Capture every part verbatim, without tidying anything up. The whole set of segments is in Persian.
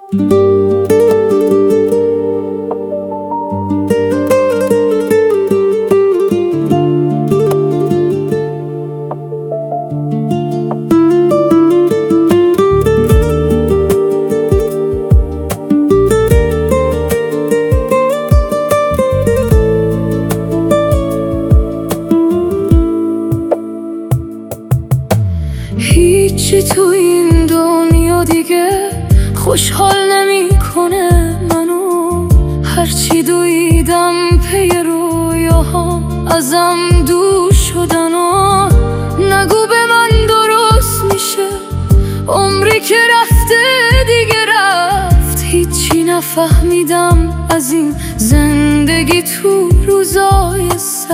هیچی تو این دنیا دیگه خوشحال نمیکنه منو، هرچی دویدم پی رویاهام ازم دور شدن و نگو به من درست میشه عمری که رفته دیگه رفت. هیچی نفهمیدم از این زندگی تو روزای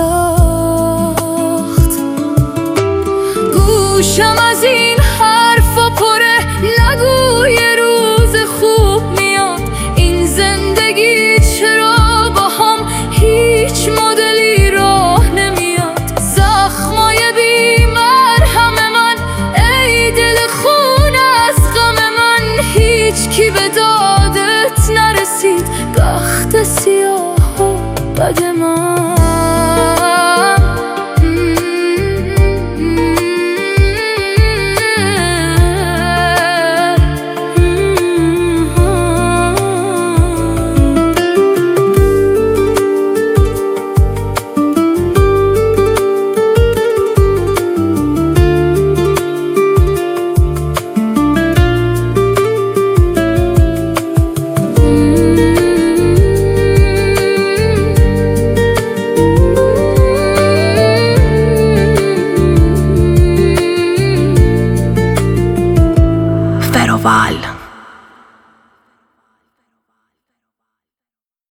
سخت، گوشم از این حرفا پره نگو یه روز خوب میاد. این زندگی چرا با هم هیچ مدلی راه نمیاد؟ زخمای بی مرهم من ای دل خون از غم من، هیچ کی به دادت نرسید، بخت سیاه و بد